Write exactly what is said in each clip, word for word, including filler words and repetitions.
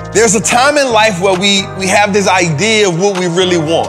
There's a time in life where we, we have this idea of what we really want.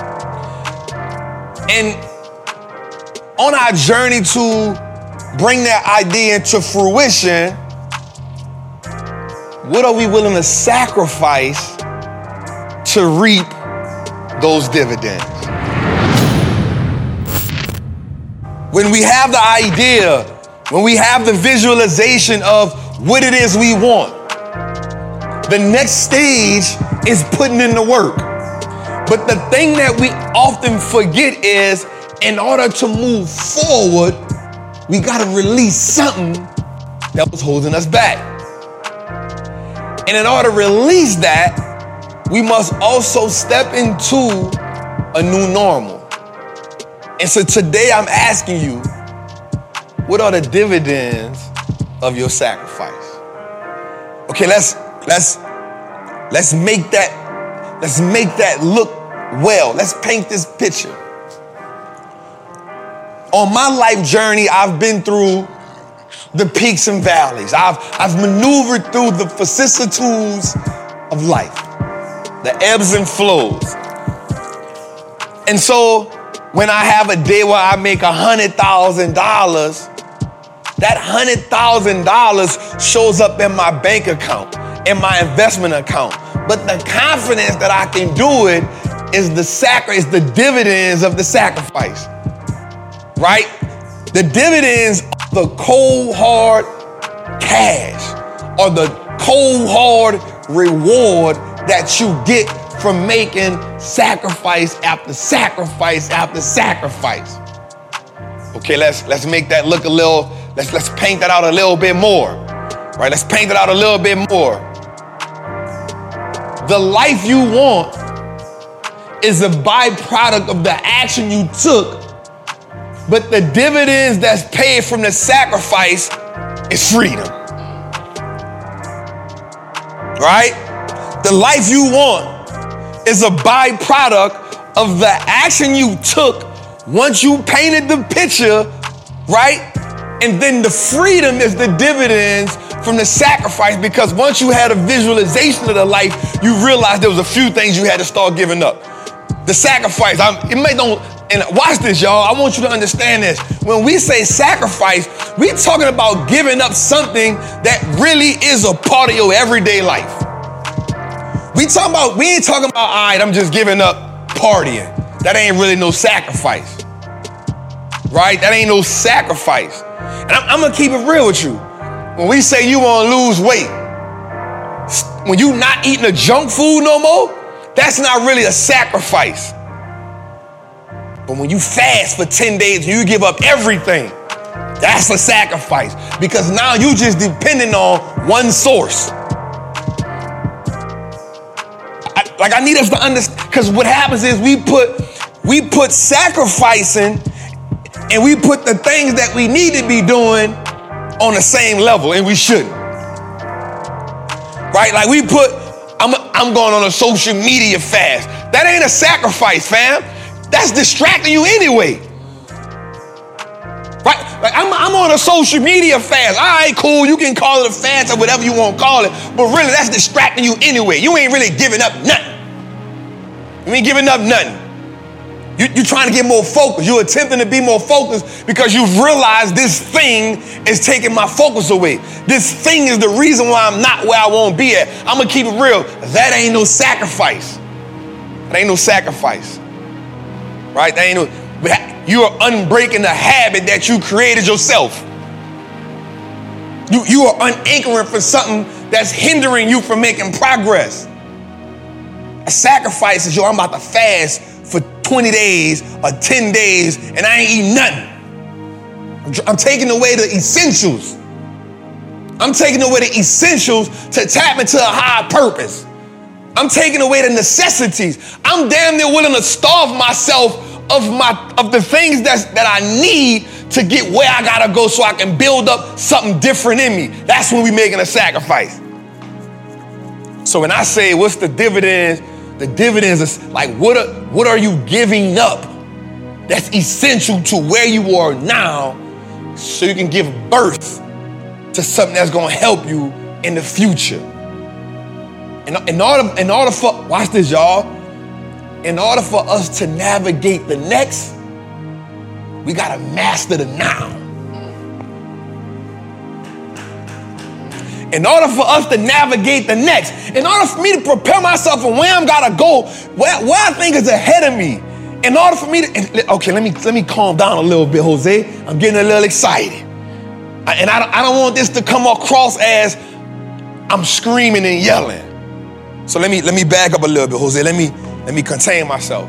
And on our journey to bring that idea into fruition, what are we willing to sacrifice to reap those dividends? When we have the idea, when we have the visualization of what it is we want, the next stage is putting in the work. But the thing that we often forget is, in order to move forward, we gotta release something that was holding us back. And in order to release that, we must also step into a new normal. And so today I'm asking you, what are the dividends of your sacrifice? Okay, let's let's let's make that let's make that look well. Let's paint this picture. On my life journey, I've been through the peaks and valleys. I've I've maneuvered through the vicissitudes of life, the ebbs and flows. And so when I have a day where I make a hundred thousand dollars, that hundred thousand dollars shows up in my bank account, in my investment account. But the confidence that I can do it is the sacri- is the dividends of the sacrifice, right? The dividends are the cold hard cash, or the cold hard reward that you get from making sacrifice after sacrifice after sacrifice. Okay, let's let's make that look a little. Let's let's paint that out a little bit more, right? Let's paint it out a little bit more. The life you want is a byproduct of the action you took, but the dividends that's paid from the sacrifice is freedom, right? The life you want is a byproduct of the action you took once you painted the picture, right? And then the freedom is the dividends from the sacrifice, because once you had a visualization of the life, you realized there was a few things you had to start giving up. The sacrifice, I'm, it may don't, and watch this, y'all. I want you to understand this. When we say sacrifice, we're talking about giving up something that really is a part of your everyday life. We talking about, we ain't talking about, all right, I'm just giving up partying. That ain't really no sacrifice, right? That ain't no sacrifice. And I'm, I'm gonna keep it real with you. When we say you wanna lose weight, when you not eating a junk food no more, that's not really a sacrifice. But when you fast for ten days and you give up everything, that's a sacrifice, because now you just depending on one source. I, like I need us to understand, because what happens is we put we put sacrificing and we put the things that we need to be doing on the same level, and we shouldn't. Right? Like we put, I'm, I'm going on a social media fast. That ain't a sacrifice, fam. That's distracting you anyway. Right? Like I'm, I'm on a social media fast. All right, cool. You can call it a fast or whatever you want to call it, but really that's distracting you anyway. You ain't really giving up nothing. You ain't giving up nothing. You, you're trying to get more focused. You're attempting to be more focused because you've realized this thing is taking my focus away. This thing is the reason why I'm not where I want to be at. I'm going to keep it real. That ain't no sacrifice. That ain't no sacrifice. Right? That ain't no, you are unbreaking the habit that you created yourself. You, you are unanchoring for something that's hindering you from making progress. A sacrifice is, yo, I'm about to fast for twenty days or ten days and I ain't eating nothing. I'm taking away the essentials. I'm taking away the essentials to tap into a higher purpose. I'm taking away the necessities. I'm damn near willing to starve myself of my of the things that's, that I need to get where I gotta go so I can build up something different in me. That's when we're making a sacrifice. So when I say what's the dividends, the dividends is like, what are, what are you giving up that's essential to where you are now so you can give birth to something that's gonna help you in the future? In, in order, in order for, watch this, y'all. In order for us to navigate the next, we gotta master the now. In order for us to navigate the next, in order for me to prepare myself for where I'm gotta go, where, where I think is ahead of me, in order for me to, okay, let me let me calm down a little bit, Jose. I'm getting a little excited. I, and I don't, I don't want this to come across as I'm screaming and yelling. So let me let me back up a little bit, Jose. Let me let me contain myself.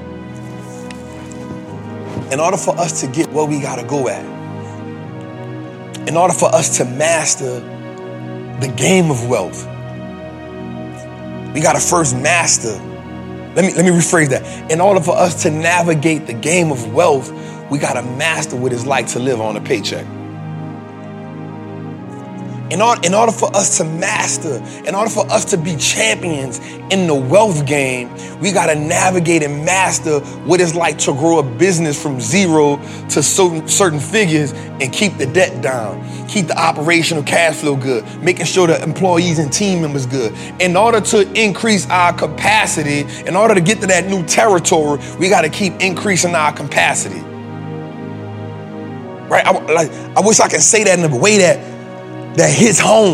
In order for us to get where we gotta go at, in order for us to master the game of wealth, we gotta first master. Let me, let me rephrase that. In order for us to navigate the game of wealth, we gotta master what it's like to live on a paycheck. In order, in order for us to master, in order for us to be champions in the wealth game, we gotta navigate and master what it's like to grow a business from zero to certain, certain figures and keep the debt down, keep the operational cash flow good, making sure the employees and team members good. In order to increase our capacity, in order to get to that new territory, we gotta keep increasing our capacity. Right? I, like, I wish I could say that in a way that that hits home.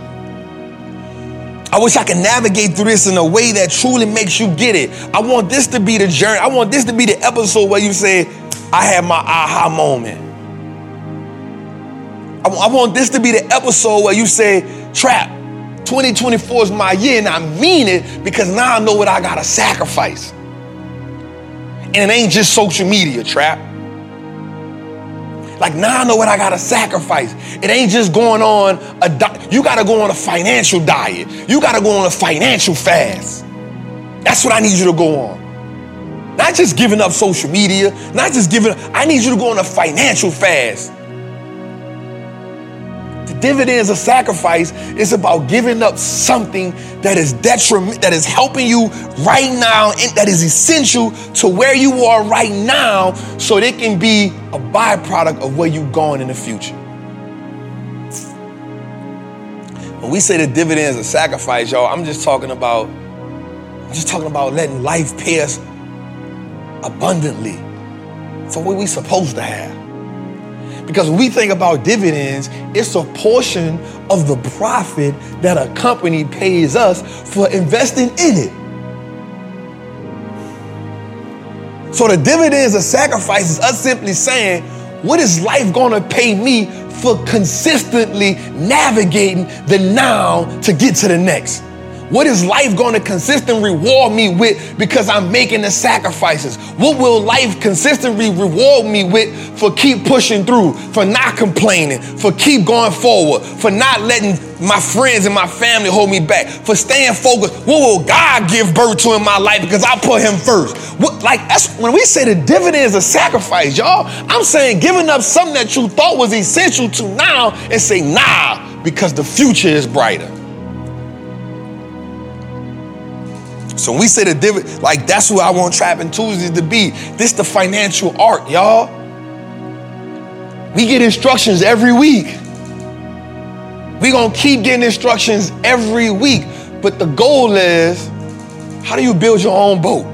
I wish I could navigate through this in a way that truly makes you get it. I want this to be the journey. I want this to be the episode where you say, I had my aha moment. I, I want this to be the episode where you say, Trap, twenty twenty-four is my year, and I mean it because now I know what I gotta sacrifice. And it ain't just social media, Trap. Like now I know what I gotta sacrifice. It ain't just going on a diet. You gotta go on a financial diet. You gotta go on a financial fast. That's what I need you to go on. Not just giving up social media, not just giving up. I need you to go on a financial fast. The dividends of sacrifice is about giving up something that is detriment, that is helping you right now, and that is essential to where you are right now, so it can be a byproduct of where you're going in the future. When we say the dividends of sacrifice, y'all, I'm just talking about, I'm just talking about letting life pay us abundantly for what we're supposed to have. Because when we think about dividends, it's a portion of the profit that a company pays us for investing in it. So the dividends of sacrifice is us simply saying, what is life gonna pay me for consistently navigating the now to get to the next? What is life going to consistently reward me with because I'm making the sacrifices? What will life consistently reward me with for keep pushing through, for not complaining, for keep going forward, for not letting my friends and my family hold me back, for staying focused? What will God give birth to in my life because I put him first? What, like that's when we say the dividends of sacrifice, y'all, I'm saying giving up something that you thought was essential to now and say, nah, because the future is brighter. So when we say the dividend, like that's who I want Trapping Tuesdays to be. This the financial art, y'all. We get instructions every week. We gonna keep getting instructions every week. But the goal is, how do you build your own boat?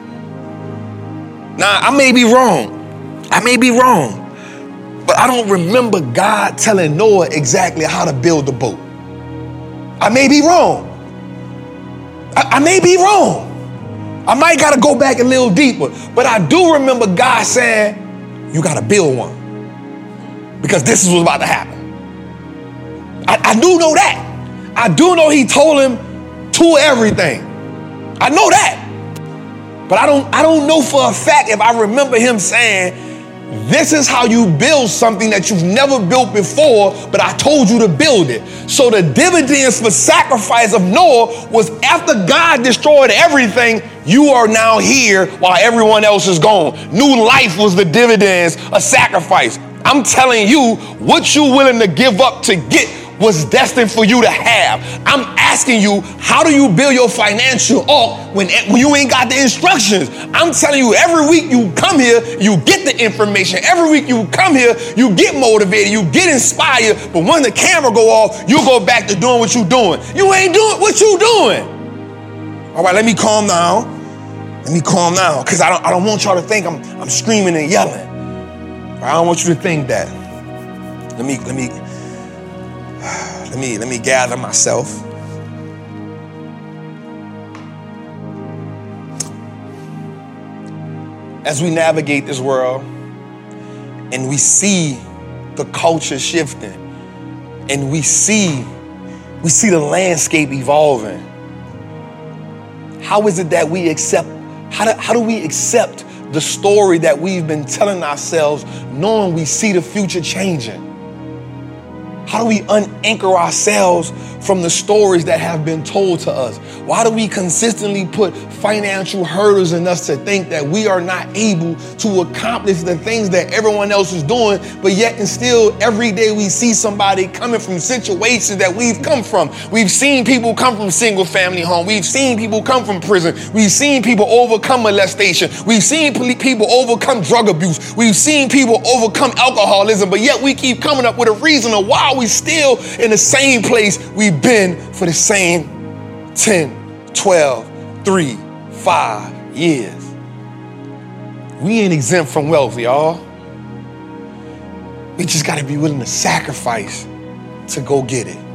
Now, I may be wrong. I may be wrong. But I don't remember God telling Noah exactly how to build the boat. I may be wrong. I may be wrong. I might got to go back a little deeper. But I do remember God saying, you got to build one. Because this is what's about to happen. I, I do know that. I do know he told him to everything. I know that. But I don't, I don't know for a fact if I remember him saying, this is how you build something that you've never built before, but I told you to build it. So the dividends for sacrifice of Noah was after God destroyed everything, you are now here while everyone else is gone. New life was the dividends of sacrifice. I'm telling you, what you're willing to give up to get was destined for you to have. I'm asking you, how do you build your financial arc when, when you ain't got the instructions? I'm telling you, every week you come here, you get the information. Every week you come here, you get motivated, you get inspired. But when the camera go off, you go back to doing what you doing. You ain't doing what you doing. All right, let me calm down. Let me calm down, because I don't, I don't want y'all to think I'm, I'm screaming and yelling. I don't want you to think that. Let me, let me, let me, let me gather myself. As we navigate this world and we see the culture shifting and we see, we see the landscape evolving, how is it that we accept How do, how do we accept the story that we've been telling ourselves, knowing we see the future changing? How do we unanchor ourselves from the stories that have been told to us? Why do we consistently put financial hurdles in us to think that we are not able to accomplish the things that everyone else is doing, but yet and still every day we see somebody coming from situations that we've come from. We've seen people come from single family home. We've seen people come from prison. We've seen people overcome molestation. We've seen people overcome drug abuse. We've seen people overcome alcoholism, but yet we keep coming up with a reason of why we still in the same place we've been for the same ten, twelve, three, five years. We ain't exempt from wealth, y'all. We just got to be willing to sacrifice to go get it.